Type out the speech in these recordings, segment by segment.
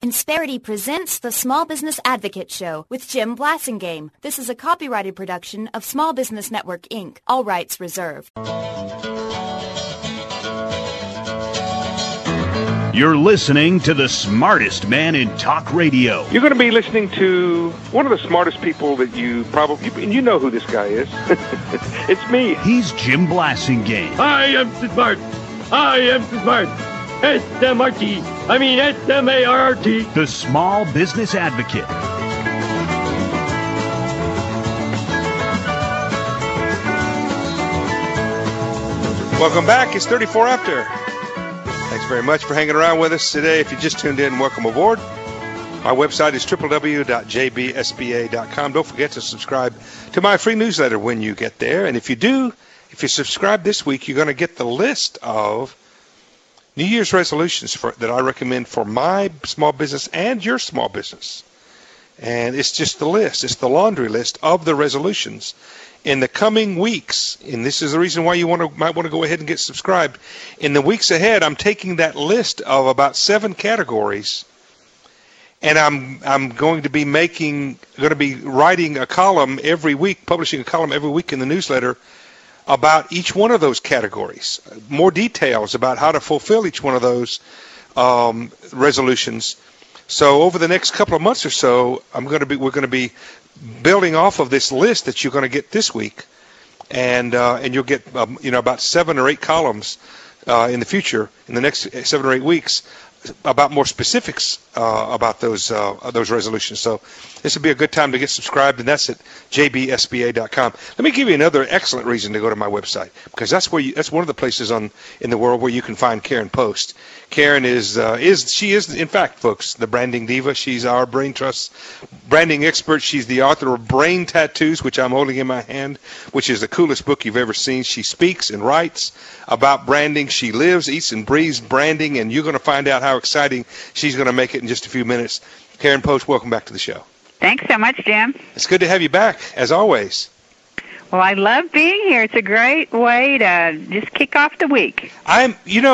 Insperity presents the Small Business Advocate Show with Jim Blasingame. This is a copyrighted production of Small Business Network, Inc. All rights reserved. You're listening to the smartest man in talk radio. You're going to be listening to one of the smartest people that you probably, and you know who this guy is. It's me. He's Jim Blasingame. I am smart. I am smart. S-M-R-T. I mean S-M-A-R-T. The Small Business Advocate. Welcome back. It's 34 after. Thanks very much for hanging around with us today. If you just tuned in, welcome aboard. Our website is www.jbsba.com. Don't forget to subscribe to my free newsletter when you get there. And if you do, if you subscribe this week, you're going to get the list of New Year's resolutions that I recommend for my small business and your small business. And it's just the list. It's the laundry list of the resolutions. In the coming weeks, and this is the reason why you might want to go ahead and get subscribed. In the weeks ahead, I'm taking that list of about 7 categories, and I'm going to be writing a column every week, publishing a column every week in the newsletter about each one of those categories, more details about how to fulfill each one of those resolutions. So over the next couple of months or so, we're going to be building off of this list that you're going to get this week, and you'll get about 7 or 8 columns in the future, in the next 7 or 8 weeks, about more specifics about those resolutions. So this would be a good time to get subscribed, and that's at jbsba.com. Let me give you another excellent reason to go to my website, because that's one of the places in the world where you can find Karen Post. Karen is in fact, folks, the branding diva. She's our Brain Trust branding expert. She's the author of Brain Tattoos, which I'm holding in my hand, which is the coolest book you've ever seen. She speaks and writes about branding. She lives, eats, and breathes branding, and you're going to find out how exciting she's going to make it in just a few minutes. Karen Post, welcome back to the show. Thanks so much, Jim. It's good to have you back, as always. Well, I love being here. It's a great way to just kick off the week. I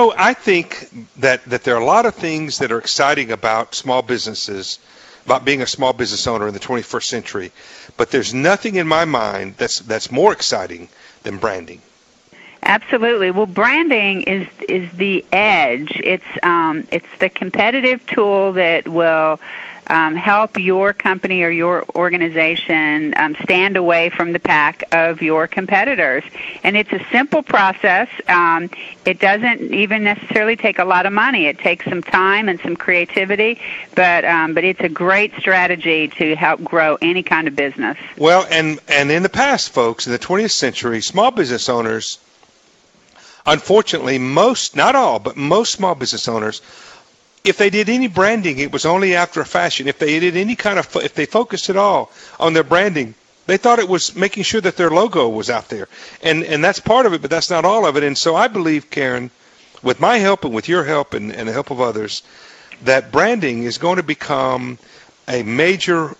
think that there are a lot of things that are exciting about small businesses, about being a small business owner in the 21st century, but there's nothing in my mind that's more exciting than branding. Absolutely. Well, branding is the edge. It's the competitive tool that will help your company or your organization stand away from the pack of your competitors. And it's a simple process. It doesn't even necessarily take a lot of money. It takes some time and some creativity, but it's a great strategy to help grow any kind of business. Well, and in the past, folks, in the 20th century, small business owners, unfortunately, not all, but most small business owners, if they did any branding, it was only after a fashion. If they did if they focused at all on their branding, they thought it was making sure that their logo was out there. And that's part of it, but that's not all of it. And so I believe, Karen, with my help and with your help and the help of others, that branding is going to become a major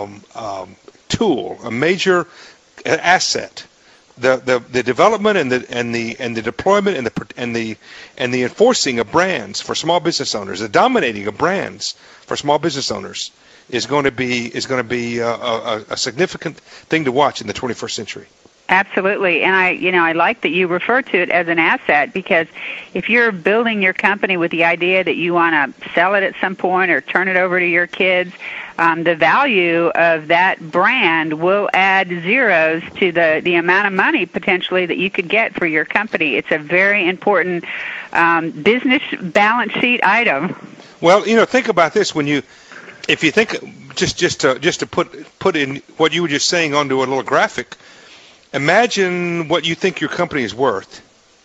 tool, a major asset. The development and the deployment and the enforcing of brands for small business owners, the dominating of brands for small business owners is going to be a significant thing to watch in the 21st century. Absolutely, and I like that you refer to it as an asset, because if you're building your company with the idea that you want to sell it at some point or turn it over to your kids, the value of that brand will add zeros to the amount of money potentially that you could get for your company. It's a very important business balance sheet item. Well, think about this if you think just to put in what you were just saying onto a little graphic. Imagine what you think your company is worth,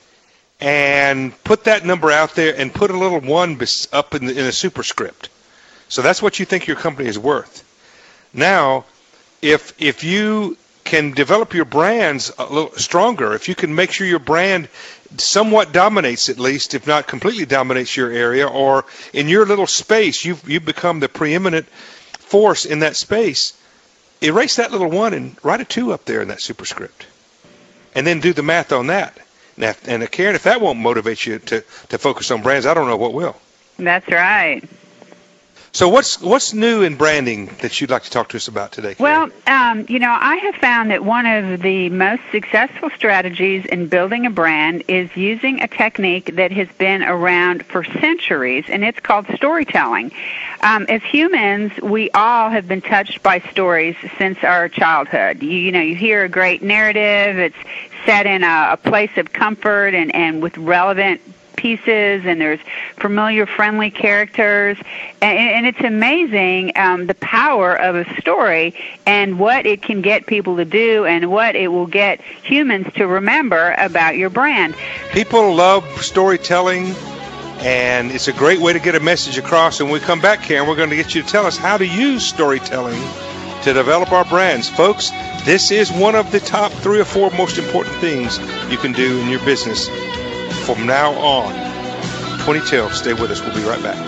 and put that number out there, and put a little 1 up in a superscript. So that's what you think your company is worth. Now, if you can develop your brands a little stronger, if you can make sure your brand somewhat dominates, at least, if not completely dominates your area, or in your little space, you've become the preeminent force in that space, erase that little 1 and write a 2 up there in that superscript. And then do the math on that. And Karen, if that won't motivate you to focus on brands, I don't know what will. That's right. So what's new in branding that you'd like to talk to us about today, Karen? Well, I have found that one of the most successful strategies in building a brand is using a technique that has been around for centuries, and it's called storytelling. As humans, we all have been touched by stories since our childhood. You hear a great narrative. It's set in a place of comfort and with relevant pieces, and there's familiar, friendly characters, and it's amazing the power of a story and what it can get people to do and what it will get humans to remember about your brand. People love storytelling, and it's a great way to get a message across. And when we come back, Karen, we're going to get you to tell us how to use storytelling to develop our brands. Folks, this is one of the top 3 or 4 most important things you can do in your business from now on. 2012. Stay with us. We'll be right back.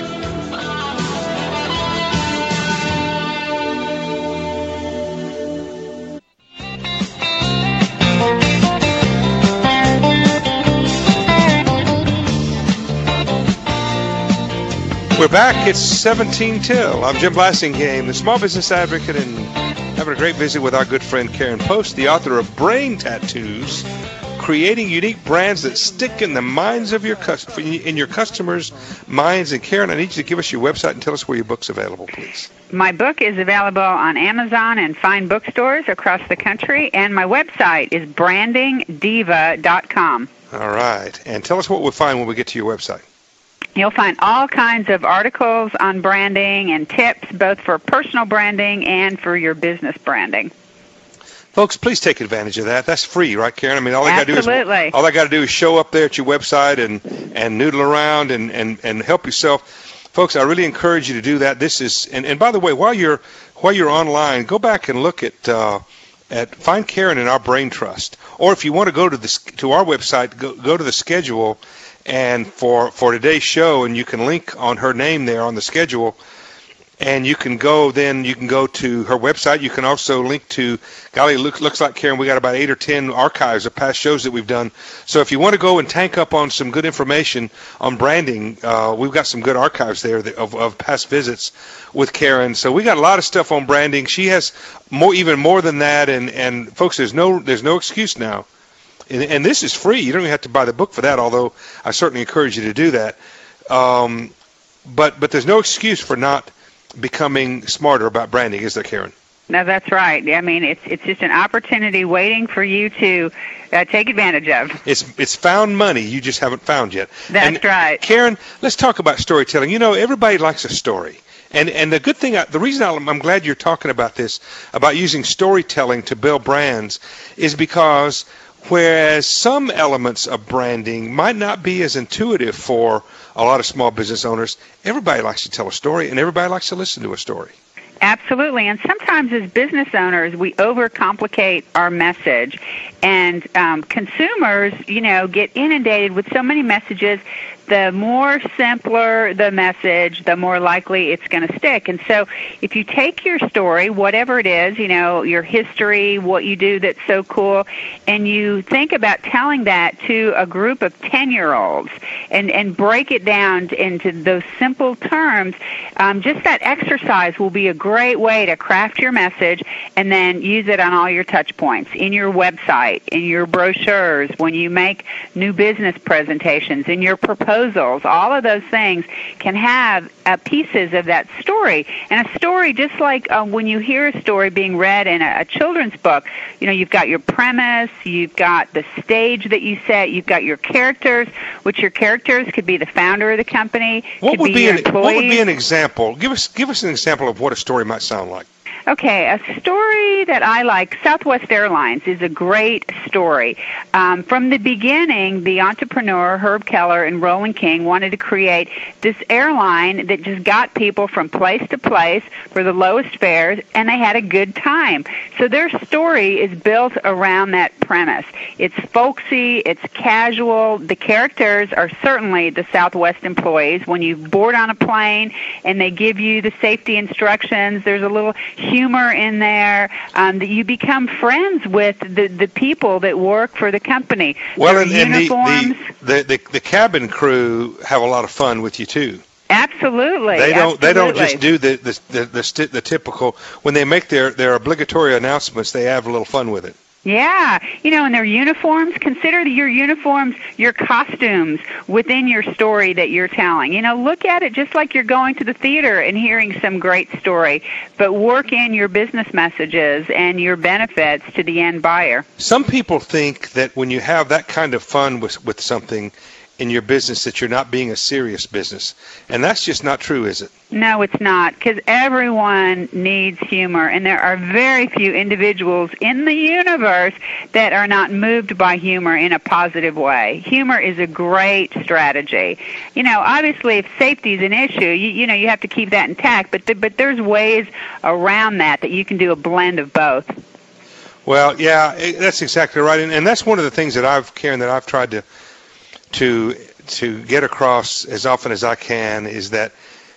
We're back. It's 17 till. I'm Jim Blasingame, the Small Business Advocate, and having a great visit with our good friend Karen Post, the author of Brain Tattoos, Creating Unique Brands That Stick in the Minds of your customers' minds. And Karen, I need you to give us your website and tell us where your book's available, please. My book is available on Amazon and fine bookstores across the country, and my website is brandingdiva.com. All right. And tell us what we'll find when we get to your website. You'll find all kinds of articles on branding and tips, both for personal branding and for your business branding. Folks, please take advantage of that. That's free, right, Karen? I mean, all I got to do is show up there at your website and noodle around and help yourself. Folks, I really encourage you to do that. This is and by the way, while you're online, go back and look at find Karen in our Brain Trust, or if you want to go to our website, go to the schedule, and for today's show, and you can link on her name there on the schedule. And you can go to her website. You can also link to, golly, looks like, Karen, we got about 8 or 10 archives of past shows that we've done. So if you want to go and tank up on some good information on branding, we've got some good archives there of past visits with Karen. So we got a lot of stuff on branding. She has even more than that. And folks, there's no excuse now. And this is free. You don't even have to buy the book for that, although I certainly encourage you to do that. But there's no excuse for not becoming smarter about branding, is there, Karen? No, that's right. I mean, it's just an opportunity waiting for you to take advantage of. It's found money you just haven't found yet. That's right. Karen, let's talk about storytelling. Everybody likes a story. And the good thing, the reason I'm glad you're talking about this, about using storytelling to build brands, is because whereas some elements of branding might not be as intuitive for a lot of small business owners, everybody likes to tell a story, and everybody likes to listen to a story. Absolutely. And sometimes as business owners, we overcomplicate our message. And consumers, get inundated with so many messages. The more simpler the message, the more likely it's going to stick. And so if you take your story, whatever it is, your history, what you do that's so cool, and you think about telling that to a group of 10-year-olds and break it down into those simple terms, just that exercise will be a great way to craft your message and then use it on all your touch points, in your website, in your brochures, when you make new business presentations, in your proposals. All of those things can have pieces of that story. And a story, just like when you hear a story being read in a children's book, you've got your premise, you've got the stage that you set, you've got your characters, which your characters could be the founder of the company, What would be an example? Give us an example of what a story might sound like. Okay, a story that I like, Southwest Airlines is a great story. From the beginning, the entrepreneur, Herb Keller and Roland King, wanted to create this airline that just got people from place to place for the lowest fares, and they had a good time. So their story is built around that premise. It's folksy, it's casual. The characters are certainly the Southwest employees. When you board on a plane and they give you the safety instructions, there's a little humor in there, that you become friends with the people that work for the company. Well, and the cabin crew have a lot of fun with you too. Absolutely. They don't absolutely. just do the typical, when they make their obligatory announcements, they have a little fun with it. Yeah, and their uniforms, consider your uniforms, your costumes within your story that you're telling. Look at it just like you're going to the theater and hearing some great story, but work in your business messages and your benefits to the end buyer. Some people think that when you have that kind of fun with something in your business that you're not being a serious business, and that's just not true, is it? No, it's not, because everyone needs humor, and there are very few individuals in the universe that are not moved by humor in a positive way. Humor is a great strategy. Obviously, if safety is an issue, you have to keep that intact, but there's ways around that you can do a blend of both. Well, yeah, that's exactly right, and that's one of the things that I've tried to get across as often as I can is that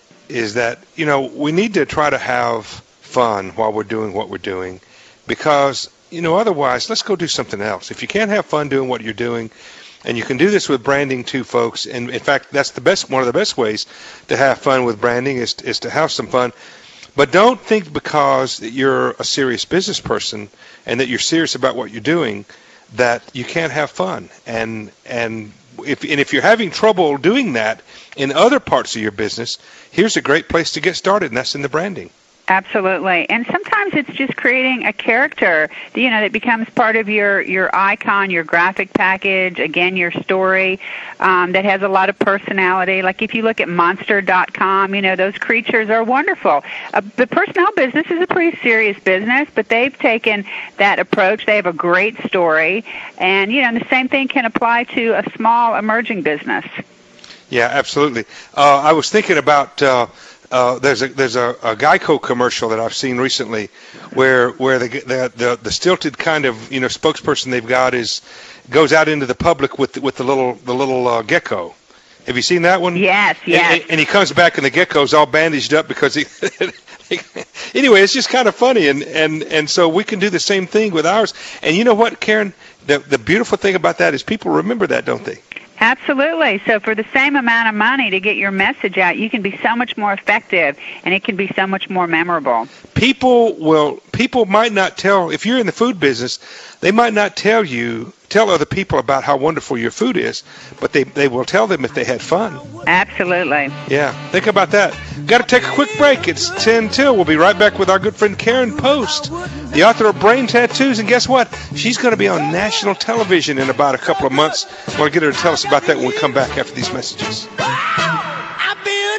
we need to try to have fun while we're doing what we're doing, because otherwise let's go do something else. If you can't have fun doing what you're doing, and you can do this with branding too, folks, and in fact that's one of the best ways to have fun with branding is to have some fun. But don't think because you're a serious business person and that you're serious about what you're doing that you can't have fun. And if you're having trouble doing that in other parts of your business, here's a great place to get started, and that's in the branding. Absolutely. And sometimes it's just creating a character, that becomes part of your icon, your graphic package, again, your story, that has a lot of personality. Like if you look at Monster.com, those creatures are wonderful. The personnel business is a pretty serious business, but they've taken that approach. They have a great story. And, the same thing can apply to a small emerging business. Yeah, absolutely. I was thinking about... there's a Geico commercial that I've seen recently, where the stilted kind of spokesperson they've got goes out into the public with the little gecko. Have you seen that one? Yes. And he comes back and the gecko's all bandaged up because he. Anyway, it's just kind of funny, and so we can do the same thing with ours. And you know what, Karen? The beautiful thing about that is people remember that, don't they? Absolutely. So for the same amount of money to get your message out, you can be so much more effective, and it can be so much more memorable. People might not tell, if you're in the food business, they might not tell other people about how wonderful your food is, but they will tell them if they had fun. Absolutely. Yeah, think about that. Got to take a quick break. It's 10 till. We'll be right back with our good friend Karen Post, the author of Brain Tattoos, and guess what? She's going to be on national television in about a couple of months. I want to get her to tell us about that when we come back after these messages. I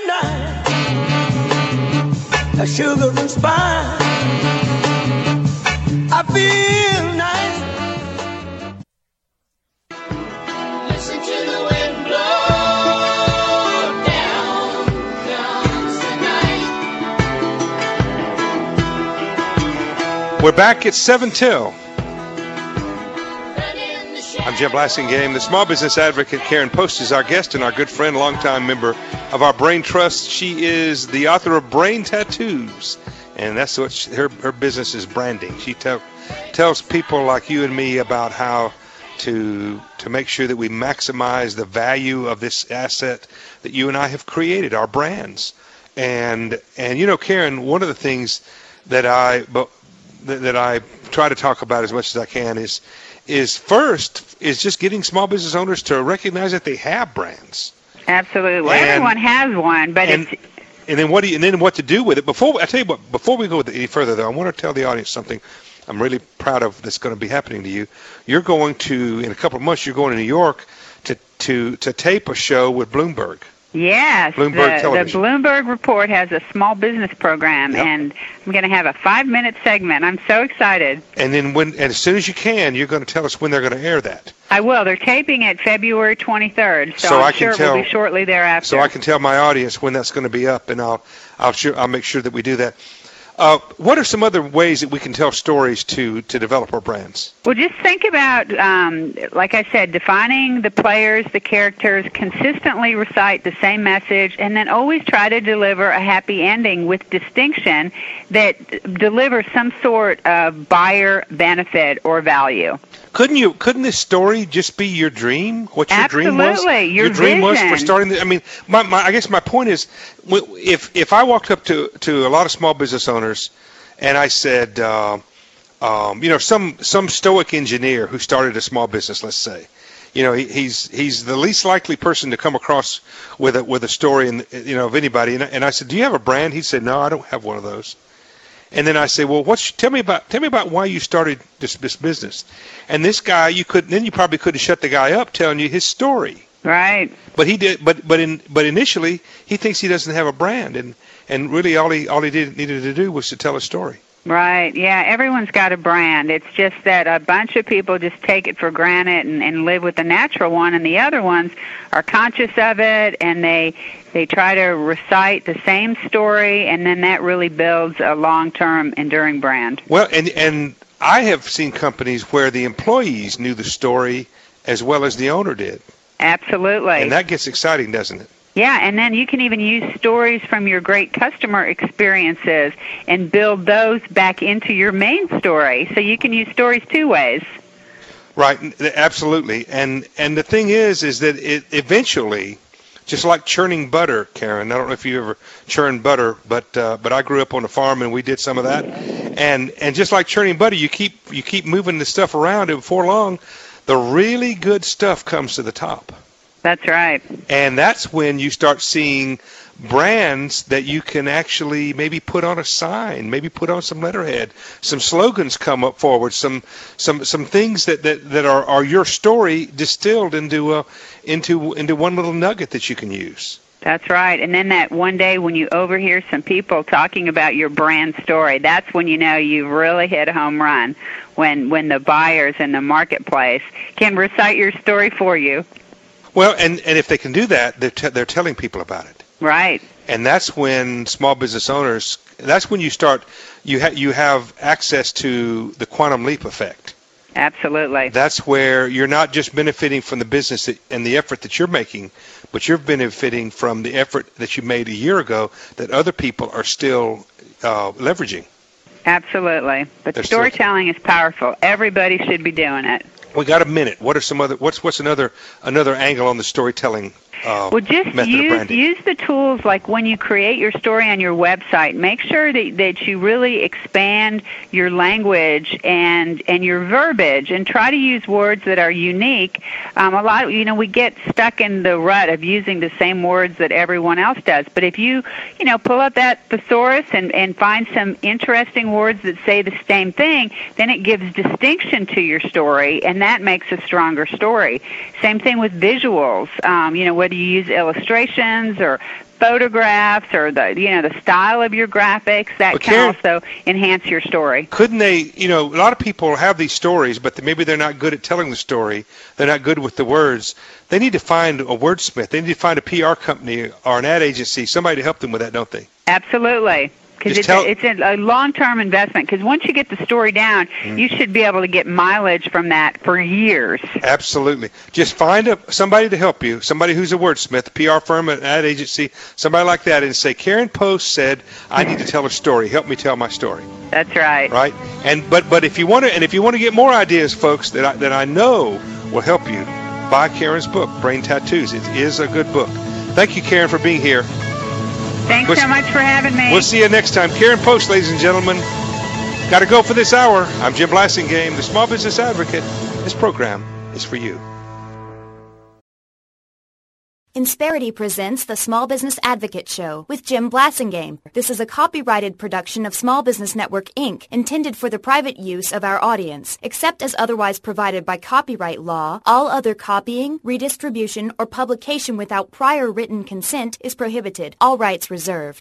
feel nice, a sugar and spice. I feel nice. Listen to the wind blow down comes the night. We're back at 7 till. I'm Jim Blassingame. The small business advocate Karen Post is our guest and our good friend, longtime member of our Brain Trust. She is the author of Brain Tattoos, and that's what her business is, branding. She tells people like you and me about how to make sure that we maximize the value of this asset that you and I have created, our brands. And Karen, one of the things that I try to talk about as much as I can is just getting small business owners to recognize that they have brands. Absolutely. Well, everyone has one, but and then what to do with it. Before we go any further, though, I want to tell the audience something I'm really proud of that's going to be happening to you. You're going to, in a couple of months, you're going to New York to tape a show with Bloomberg. Yes, Bloomberg Television. The Bloomberg Report has a small business program, Yep. and I'm going to have a 5-minute segment. I'm so excited. And then as soon as you can, you're going to tell us when they're going to air that. I will. They're taping it February 23rd, so I'm sure it will be shortly thereafter. So I can tell my audience when that's going to be up, and I'll make sure that we do that. What are some other ways that we can tell stories to develop our brands? Well, just think about, like I said, defining the players, the characters, consistently recite the same message, and then always try to deliver a happy ending with distinction that delivers some sort of buyer benefit or value. Couldn't this story just be your dream? What your dream was? Absolutely, your dream was vision. for starting. I mean, I guess my point is, if I walked up to a lot of small business owners, and I said, some stoic engineer who started a small business, let's say, he's the least likely person to come across with a story, of anybody. And I said, do you have a brand? He said, no, I don't have one of those. And then I say, well, tell me about why you started this business. And this guy, you probably couldn't shut the guy up telling you his story. Right. But he did. But initially, he thinks he doesn't have a brand, and really all he needed to do was to tell a story. Right. Yeah, everyone's got a brand. It's just that a bunch of people just take it for granted and live with the natural one, and the other ones are conscious of it, and they try to recite the same story, and then that really builds a long-term, enduring brand. Well, and I have seen companies where the employees knew the story as well as the owner did. Absolutely. And that gets exciting, doesn't it? Yeah, and then you can even use stories from your great customer experiences and build those back into your main story. So you can use stories two ways. Right, absolutely. And the thing is that it eventually, just like churning butter, Karen, I don't know if you ever churned butter, but I grew up on a farm and we did some of that. And just like churning butter, you keep moving the stuff around, and before long, the really good stuff comes to the top. That's right. And that's when you start seeing brands that you can actually maybe put on a sign, maybe put on some letterhead, some slogans come up forward, some things that are your story distilled into one little nugget that you can use. That's right. And then that one day when you overhear some people talking about your brand story, that's when you know you've really hit a home run, when the buyers in the marketplace can recite your story for you. Well, and if they can do that, they're telling people about it. Right. And that's when small business owners, that's when you start, you have access to the quantum leap effect. Absolutely. That's where you're not just benefiting from the business and the effort that you're making, but you're benefiting from the effort that you made a year ago that other people are still leveraging. Absolutely. But storytelling is powerful. Everybody should be doing it. We got a minute. What are some other? What's another angle on the storytelling? Well, just use the tools like when you create your story on your website. Make sure that you really expand your language and your verbiage, and try to use words that are unique. A lot, we get stuck in the rut of using the same words that everyone else does. But if you pull up that thesaurus and find some interesting words that say the same thing, then it gives distinction to your story, and that makes a stronger story. Same thing with visuals. Whether you use illustrations or photographs or the style of your graphics, that can also enhance your story. Couldn't they, a lot of people have these stories, but maybe they're not good at telling the story. They're not good with the words. They need to find a wordsmith. They need to find a PR company or an ad agency, somebody to help them with that, don't they? Absolutely. Because it's a long-term investment. Because once you get the story down, you should be able to get mileage from that for years. Absolutely. Just find somebody to help you, somebody who's a wordsmith, a PR firm, an ad agency, somebody like that, and say, Karen Post said, I need to tell a story. Help me tell my story. That's right. Right. But if you want to get more ideas, folks, that I know will help you, buy Karen's book, Brain Tattoos. It is a good book. Thank you, Karen, for being here. Thanks so much for having me. We'll see you next time. Karen Post, ladies and gentlemen. Got to go for this hour. I'm Jim Blasingame, the Small Business Advocate. This program is for you. Insperity presents the Small Business Advocate Show with Jim Blasingame. This is a copyrighted production of Small Business Network, Inc., intended for the private use of our audience. Except as otherwise provided by copyright law, all other copying, redistribution, or publication without prior written consent is prohibited. All rights reserved.